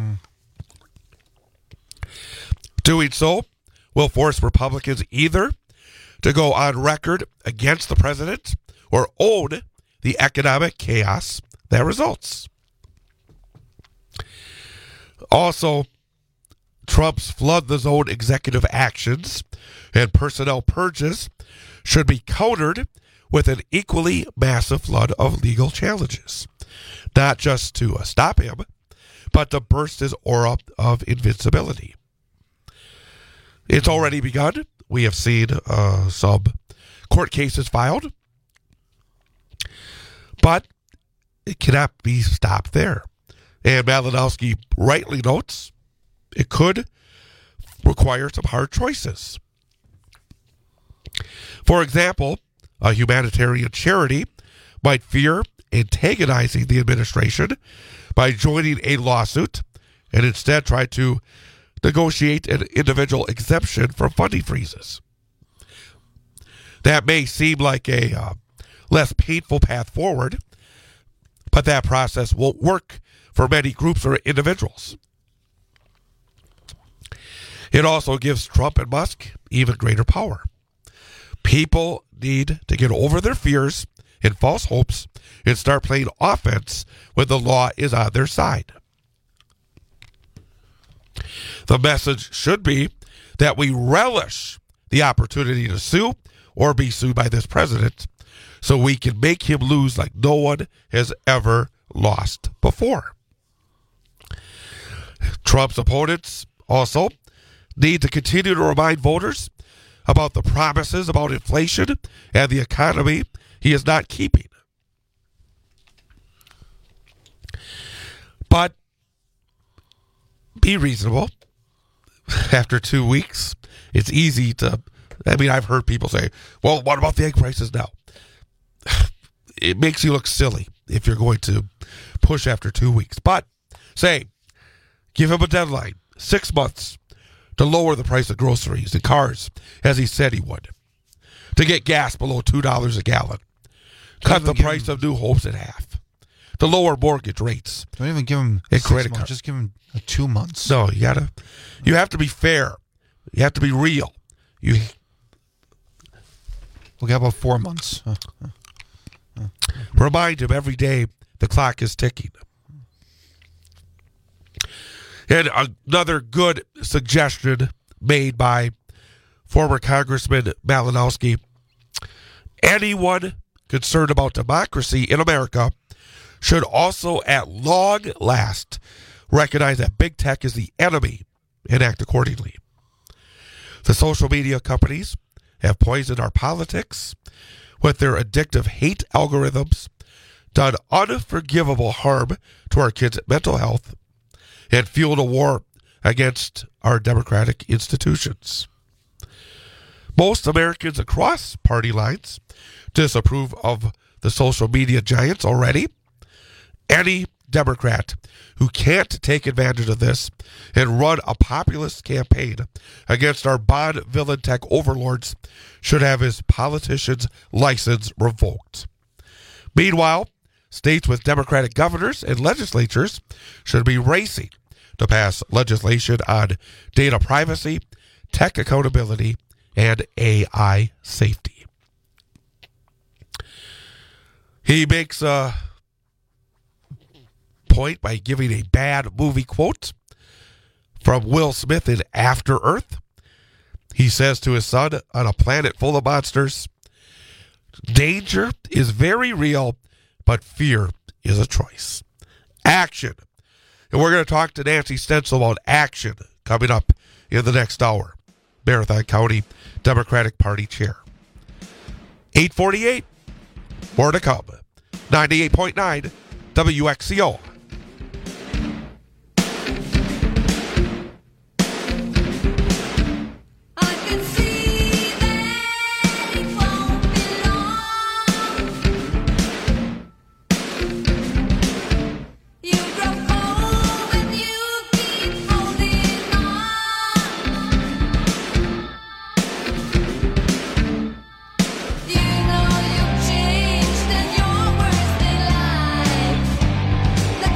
Doing so will force Republicans either to go on record against the president or own the economic chaos that results. Also, Trump's flood the zone executive actions and personnel purges should be countered with an equally massive flood of legal challenges, not just to stop him, but to burst his aura of invincibility. It's already begun. We have seen some court cases filed, but it cannot be stopped there. And Malinowski rightly notes it could require some hard choices. For example, a humanitarian charity might fear antagonizing the administration by joining a lawsuit and instead try to negotiate an individual exemption from funding freezes. That may seem like a less painful path forward, but that process won't work for many groups or individuals. It also gives Trump and Musk even greater power. People need to get over their fears and false hopes and start playing offense when the law is on their side. The message should be that we relish the opportunity to sue or be sued by this president so we can make him lose like no one has ever lost before. Trump's opponents also need to continue to remind voters about the promises about inflation and the economy he is not keeping. But be reasonable. After 2 weeks, it's easy to, I've heard people say, well, what about the egg prices now? It makes you look silly if you're going to push after 2 weeks. But say, give him a deadline, 6 months, to lower the price of groceries and cars, as he said he would, to get gas below $2 a gallon, cut the price of new homes in half, to lower mortgage rates. Don't even give him 6 months, just give him 2 months. No, you have to be fair. You have to be real. We'll get about 4 months. Remind him every day the clock is ticking. And another good suggestion made by former Congressman Malinowski: anyone concerned about democracy in America should also at long last recognize that big tech is the enemy and act accordingly. The social media companies have poisoned our politics with their addictive hate algorithms, done unforgivable harm to our kids' mental health, and fueled a war against our democratic institutions. Most Americans across party lines disapprove of the social media giants already. Any Democrat who can't take advantage of this and run a populist campaign against our bond villain tech overlords should have his politician's license revoked. Meanwhile, states with Democratic governors and legislatures should be racing to pass legislation on data privacy, tech accountability, and AI safety. He makes a point by giving a bad movie quote from Will Smith in After Earth. He says to his son, on a planet full of monsters, danger is very real, but fear is a choice. Action. And we're going to talk to Nancy Stencil about action coming up in the next hour. Marathon County Democratic Party Chair. 8:48. More to come. 98.9 WXCO. The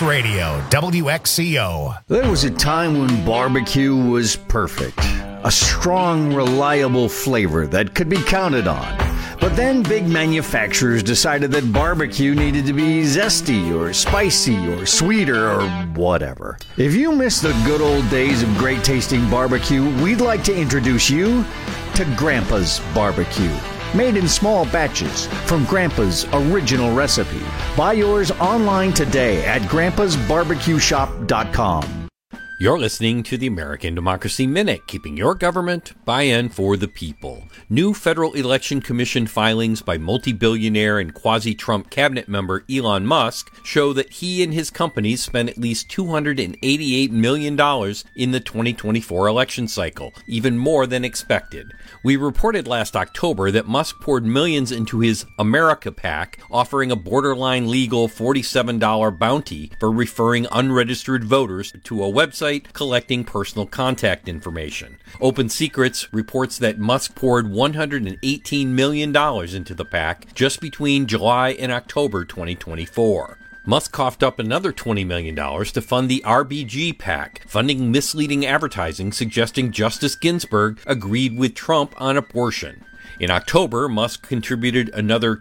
Radio, WXCO. There was a time when barbecue was perfect. A strong, reliable flavor that could be counted on. But then big manufacturers decided that barbecue needed to be zesty or spicy or sweeter or whatever. If you miss the good old days of great tasting barbecue, we'd like to introduce you to Grandpa's Barbecue. Made in small batches from Grandpa's original recipe. Buy yours online today at grandpasbarbecueshop.com. You're listening to the American Democracy Minute, keeping your government by and for the people. New Federal Election Commission filings by multi-billionaire and quasi-Trump cabinet member Elon Musk show that he and his companies spent at least $288 million in the 2024 election cycle, even more than expected. We reported last October that Musk poured millions into his America PAC, offering a borderline legal $47 bounty for referring unregistered voters to a website collecting personal contact information. Open Secrets reports that Musk poured $118 million into the PAC just between July and October 2024. Musk coughed up another $20 million to fund the RBG PAC, funding misleading advertising suggesting Justice Ginsburg agreed with Trump on abortion. In October, Musk contributed another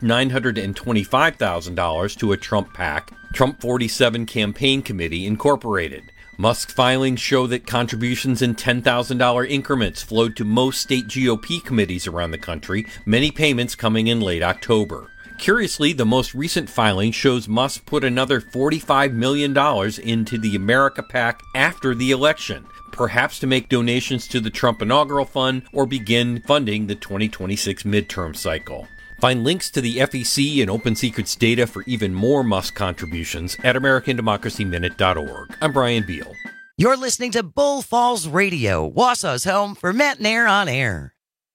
$925,000 to a Trump PAC, Trump 47 Campaign Committee Incorporated. Musk's filings show that contributions in $10,000 increments flowed to most state GOP committees around the country, many payments coming in late October. Curiously, the most recent filing shows Musk put another $45 million into the America PAC after the election, perhaps to make donations to the Trump Inaugural Fund or begin funding the 2026 midterm cycle. Find links to the FEC and Open Secrets data for even more Musk contributions at AmericanDemocracyMinute.org. I'm Brian Beal. You're listening to Bull Falls Radio, Wausau's home for Matt Nair on Air.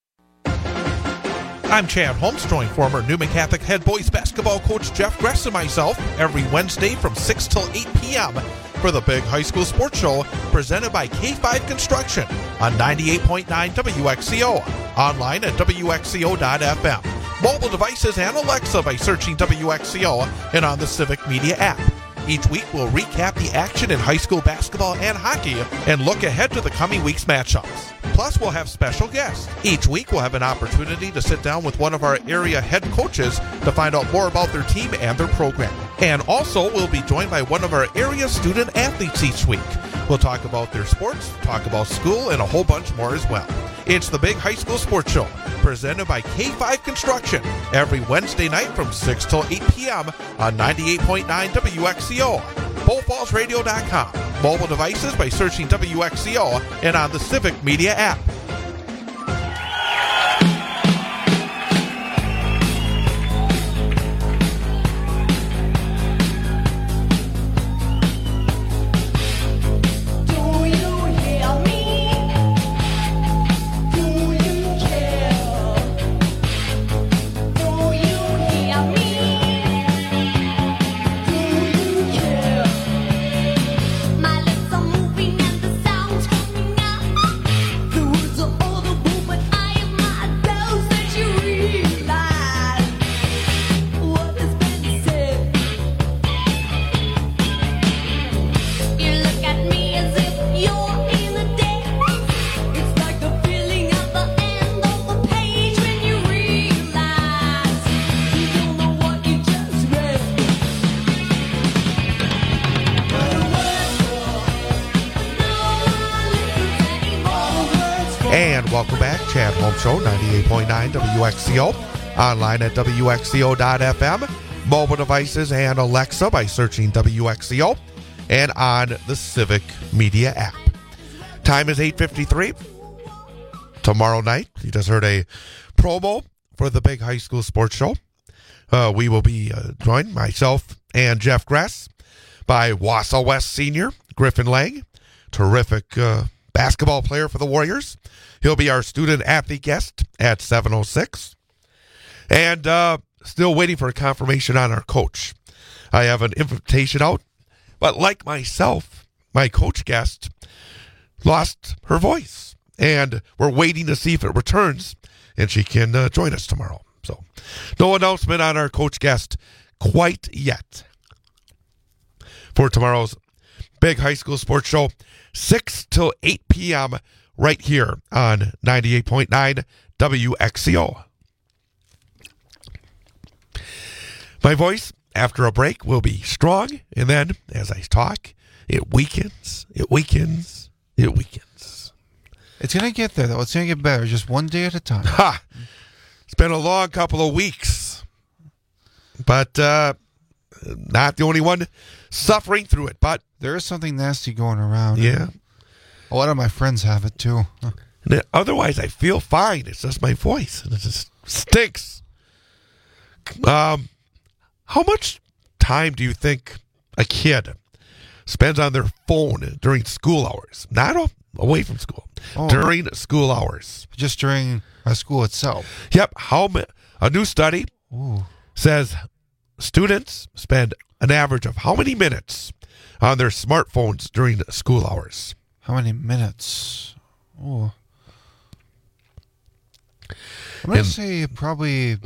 I'm Chad Holmes, joined former Newman Catholic head boys basketball coach Jeff Gress and myself every Wednesday from 6 till 8 p.m. for the Big High School Sports Show presented by K5 Construction on 98.9 WXCO, online at WXCO.FM. Mobile devices and Alexa by searching WXCO and on the Civic Media app. Each week we'll recap the action in high school basketball and hockey and look ahead to the coming week's matchups. Plus we'll have special guests. Each week we'll have an opportunity to sit down with one of our area head coaches to find out more about their team and their program. And also we'll be joined by one of our area student athletes each week. We'll talk about their sports, talk about school, and a whole bunch more as well. It's the Big High School Sports Show, presented by K5 Construction, every Wednesday night from 6 till 8 p.m. on 98.9 WXCO, BullFallsRadio.com, mobile devices by searching WXCO, and on the Civic Media app. And welcome back, Chad Holmes Show, 98.9 WXCO, online at WXCO.FM, mobile devices and Alexa by searching WXCO, and on the Civic Media app. Time is 8:53. Tomorrow night, you just heard a promo for the Big High School Sports Show. We will be joined, myself and Jeff Gress, by Wausau West senior Griffin Lang, terrific basketball player for the Warriors. He'll be our student-athlete guest at 7:06. And still waiting for a confirmation on our coach. I have an invitation out, but like myself, my coach guest lost her voice. And we're waiting to see if it returns and she can join us tomorrow. So no announcement on our coach guest quite yet. for tomorrow's big high school sports show, 6 till 8 p.m. right here on 98.9 WXCO. My voice after a break will be strong, and then as I talk, it weakens, it weakens, it weakens. It's going to get there, though. It's going to get better, just one day at a time. Ha! It's been a long couple of weeks, but not the only one suffering through it. But there is something nasty going around. Yeah. A lot of my friends have it, too. Otherwise, I feel fine. It's just my voice, and it just stinks. How much time do you think a kid spends on their phone during school hours? Not away from school. During school hours. Just during school itself. Yep. A new study says students spend an average of how many minutes on their smartphones during school hours? How many minutes? Oh. I'm going to say probably...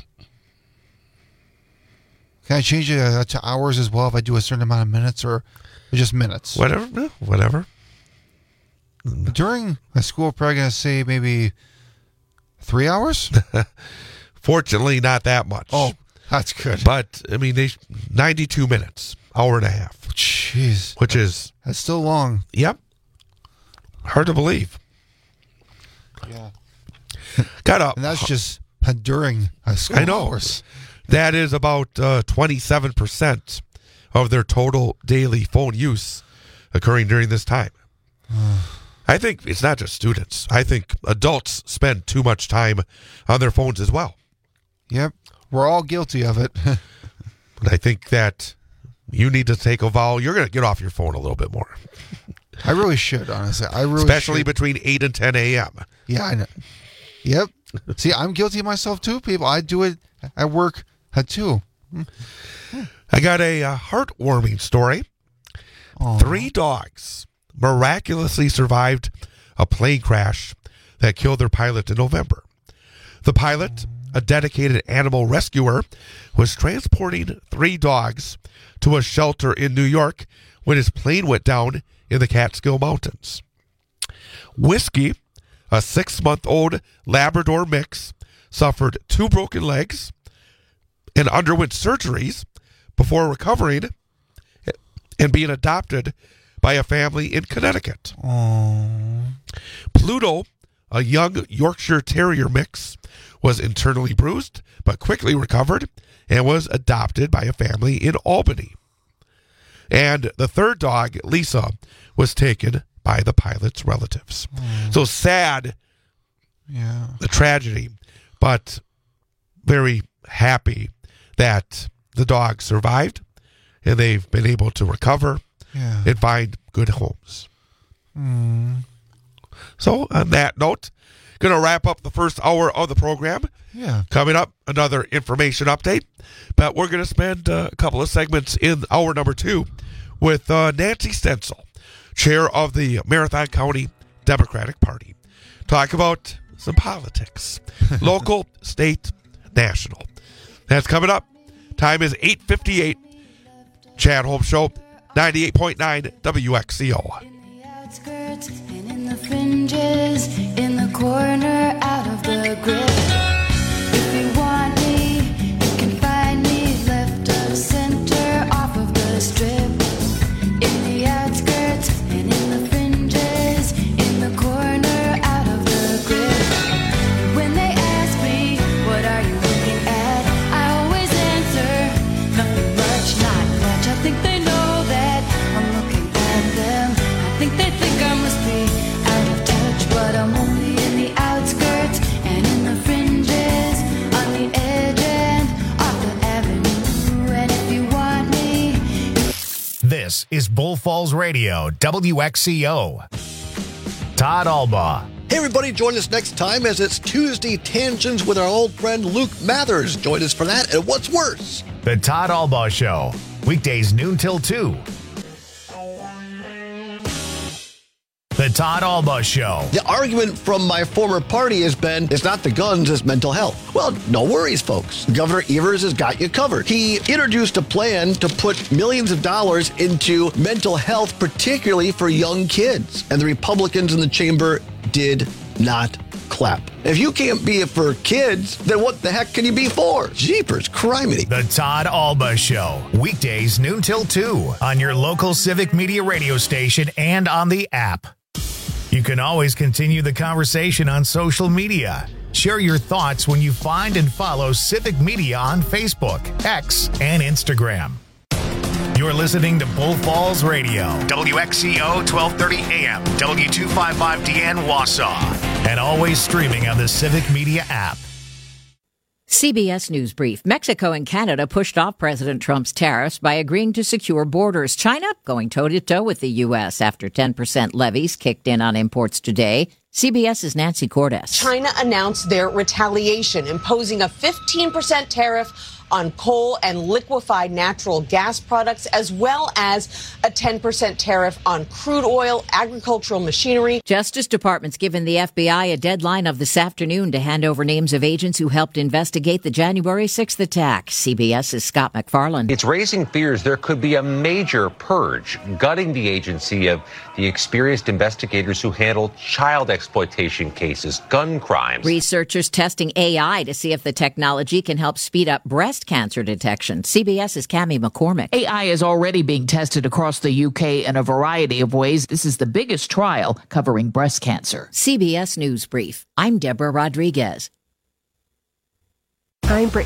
Can I change it to hours as well if I do a certain amount of minutes, or just minutes? Whatever. During my school, probably going to say maybe 3 hours? Fortunately, not that much. Oh, that's good. But, 92 minutes, hour and a half. Jeez. Which is... That's still long. Yep. Hard to believe. Yeah. And that's just during school hours. That is about 27% of their total daily phone use occurring during this time. I think it's not just students. I think adults spend too much time on their phones as well. Yep. We're all guilty of it. But I think that you need to take a vow. You're going to get off your phone a little bit more. I really should, honestly. Especially between 8 and 10 a.m. Yeah, I know. Yep. See, I'm guilty of myself too, people. I do it at work too. I got a heartwarming story. 3 dogs miraculously survived a plane crash that killed their pilot in November. The pilot, a dedicated animal rescuer, was transporting 3 dogs to a shelter in New York when his plane went down in the Catskill Mountains. Whiskey, a 6-month-old Labrador mix, suffered 2 broken legs and underwent surgeries before recovering and being adopted by a family in Connecticut. Pluto, a young Yorkshire Terrier mix, was internally bruised but quickly recovered and was adopted by a family in Albany. And the 3rd dog, Lisa, was taken by the pilot's relatives. So sad, the tragedy, but very happy that the dog survived and they've been able to recover and find good homes. So on that note, going to wrap up the first hour of the program. Yeah. Coming up, another information update. But we're going to spend a couple of segments in hour number 2 with Nancy Stencil, chair of the Marathon County Democratic Party. Talk about some politics. Local, state, national. That's coming up. Time is 8:58. Chad Holmes Show, 98.9 WXCO. Outskirts and in the fringes, in the corner, out of the grip. If you want me, you can find me left of center, off of the strip. In the outskirts and in the fringes, in the corner, out of the grip. When they ask me, what are you looking at? I always answer, nothing much, not much. I think they know that I'm looking at them. I think they think I must be out of touch, but I'm only in the outskirts and in the fringes, on the edge and off the avenue. And if you want me, This is Bull Falls Radio, WXCO. Todd Albaugh. Hey everybody, join us next time as it's Tuesday Tangents with our old friend Luke Mathers. Join us for that and What's Worse? The Todd Albaugh Show. Weekdays noon till 2. The Todd Alba Show. The argument from my former party has been, it's not the guns, it's mental health. Well, no worries, folks. Governor Evers has got you covered. He introduced a plan to put millions of dollars into mental health, particularly for young kids. And the Republicans in the chamber did not clap. If you can't be it for kids, then what the heck can you be for? Jeepers, criminy. The Todd Alba Show. Weekdays noon till 2 on your local Civic Media radio station and on the app. You can always continue the conversation on social media. Share your thoughts when you find and follow Civic Media on Facebook, X, and Instagram. You're listening to Bull Falls Radio, WXCO 1230 AM, W255DN Wausau, and always streaming on the Civic Media app. CBS News Brief. Mexico and Canada pushed off President Trump's tariffs by agreeing to secure borders. China going toe-to-toe with the U.S. after 10% levies kicked in on imports today. CBS's Nancy Cordes. China announced their retaliation, imposing a 15% tariff on coal and liquefied natural gas products, as well as a 10% tariff on crude oil, agricultural machinery. Justice Department's given the FBI a deadline of this afternoon to hand over names of agents who helped investigate the January 6th attack. CBS's Scott McFarland. It's raising fears there could be a major purge, gutting the agency of the experienced investigators who handled child exploitation cases, gun crimes. Researchers testing AI to see if the technology can help speed up breast cancer detection. CBS's Cammie McCormick. AI is already being tested across the UK in a variety of ways. This is the biggest trial covering breast cancer. CBS News Brief. I'm Deborah Rodriguez. I'm Brittany